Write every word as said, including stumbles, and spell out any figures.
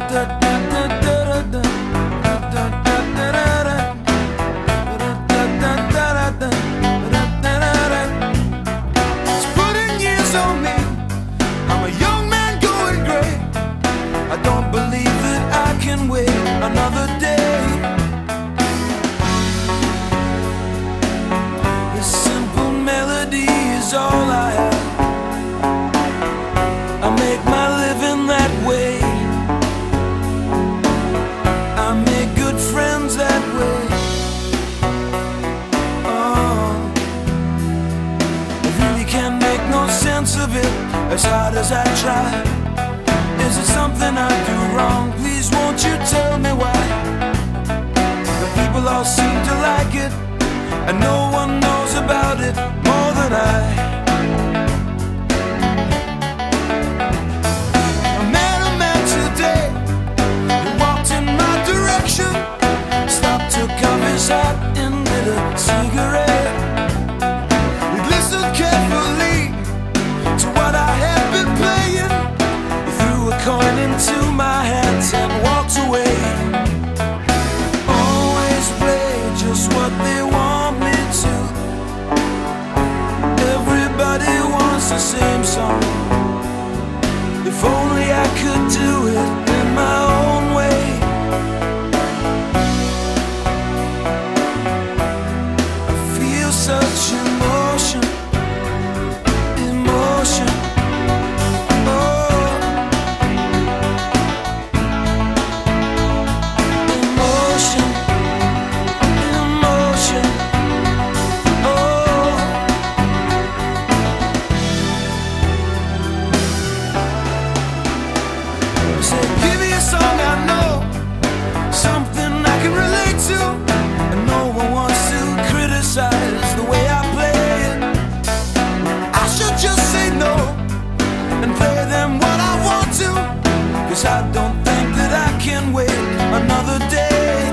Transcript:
putting years on me. I'm a young man going gray. I don't believe that I can wait another day. This simple melody is all I have. I make my living that way. I make good friends that way. Oh, I really can't make no sense of it, as hard as I try. Is it something I do wrong? Please won't you tell me why? The people all seem to like it, and no one knows about it more than I. I met a man today who walked in my direction, stopped, took off his hat and lit a cigarette. He listened carefully to what I had been playing. He threw a coin into my hands and walked away. Always play just what they want me to. Everybody wants the same song. If only I could do it in my own way. I feel such emotion, emotion. Oh, emotion, emotion. Oh, say, give me a song I know, something I can relate to, and no one wants to criticize the way I play it. I should just say no and play them what I want to, 'cause I don't think that I can wait another day.